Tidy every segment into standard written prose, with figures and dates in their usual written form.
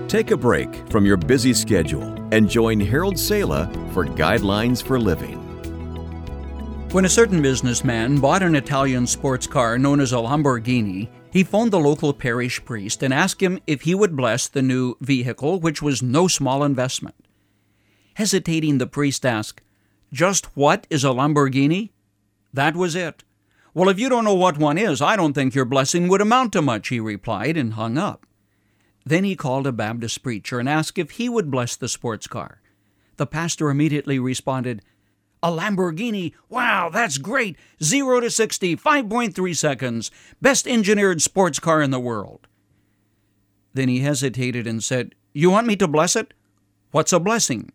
Take a break from your busy schedule and join Harold Sala for Guidelines for Living. When a certain businessman bought an Italian sports car known as a Lamborghini, he phoned the local parish priest and asked him if he would bless the new vehicle, which was no small investment. Hesitating, the priest asked, "Just what is a Lamborghini?" That was it. "Well, if you don't know what one is, I don't think your blessing would amount to much," he replied, and hung up. Then he called a Baptist preacher and asked if he would bless the sports car. The pastor immediately responded, "A Lamborghini? Wow, that's great! 0 to 60, 5.3 seconds. Best engineered sports car in the world." Then he hesitated and said, "You want me to bless it? What's a blessing?"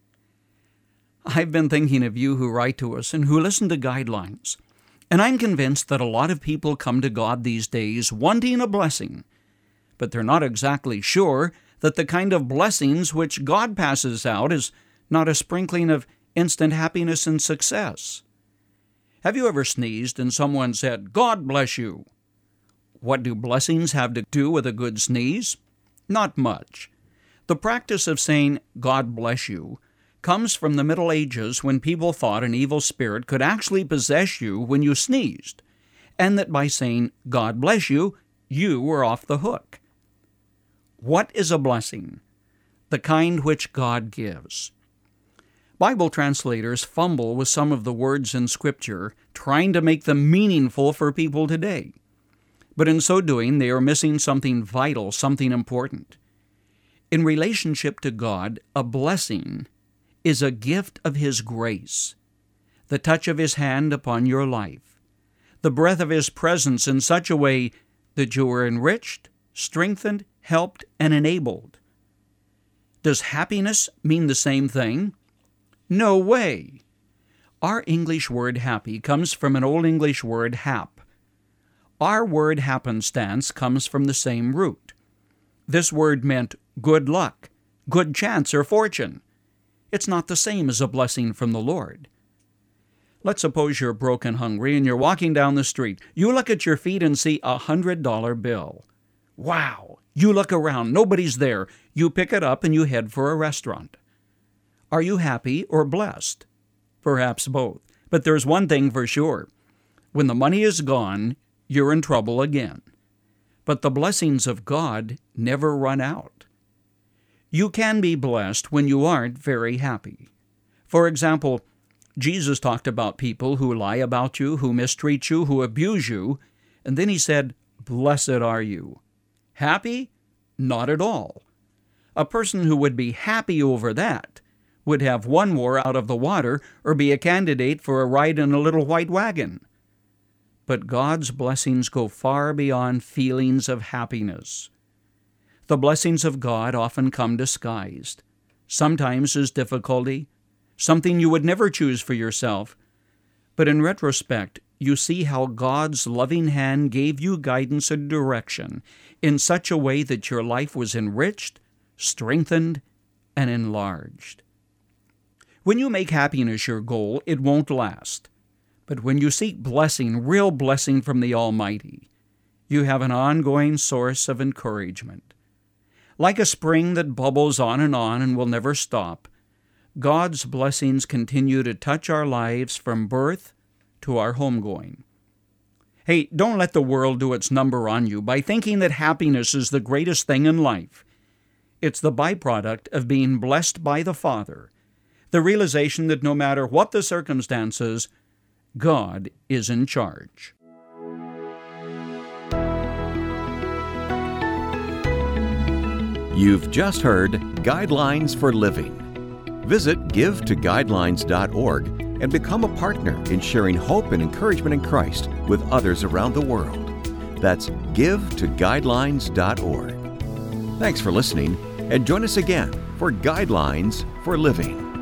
I've been thinking of you who write to us and who listen to Guidelines, and I'm convinced that a lot of people come to God these days wanting a blessing, but they're not exactly sure that the kind of blessings which God passes out is not a sprinkling of instant happiness and success. Have you ever sneezed and someone said, "God bless you"? What do blessings have to do with a good sneeze? Not much. The practice of saying, "God bless you," comes from the Middle Ages, when people thought an evil spirit could actually possess you when you sneezed, and that by saying, "God bless you," you were off the hook. What is a blessing? The kind which God gives. Bible translators fumble with some of the words in Scripture, trying to make them meaningful for people today. But in so doing, they are missing something vital, something important. In relationship to God, a blessing is a gift of His grace, the touch of His hand upon your life, the breath of His presence in such a way that you are enriched, strengthened, helped, and enabled. Does happiness mean the same thing? No way. Our English word happy comes from an Old English word hap. Our word happenstance comes from the same root. This word meant good luck, good chance, or fortune. It's not the same as a blessing from the Lord. Let's suppose you're broke and hungry and you're walking down the street. You look at your feet and see a $100 bill. Wow! You look around, nobody's there. You pick it up and you head for a restaurant. Are you happy or blessed? Perhaps both. But there's one thing for sure. When the money is gone, you're in trouble again. But the blessings of God never run out. You can be blessed when you aren't very happy. For example, Jesus talked about people who lie about you, who mistreat you, who abuse you, and then He said, "Blessed are you." Happy? Not at all. A person who would be happy over that would have one more out of the water or be a candidate for a ride in a little white wagon. But God's blessings go far beyond feelings of happiness. The blessings of God often come disguised, sometimes as difficulty, something you would never choose for yourself. But in retrospect, you see how God's loving hand gave you guidance and direction in such a way that your life was enriched, strengthened, and enlarged. When you make happiness your goal, it won't last. But when you seek blessing, real blessing from the Almighty, you have an ongoing source of encouragement. Like a spring that bubbles on and will never stop, God's blessings continue to touch our lives from birth to our homegoing. Hey, don't let the world do its number on you by thinking that happiness is the greatest thing in life. It's the byproduct of being blessed by the Father, the realization that no matter what the circumstances, God is in charge. You've just heard Guidelines for Living. Visit givetoguidelines.org and become a partner in sharing hope and encouragement in Christ with others around the world. That's givetoguidelines.org. Thanks for listening, and join us again for Guidelines for Living.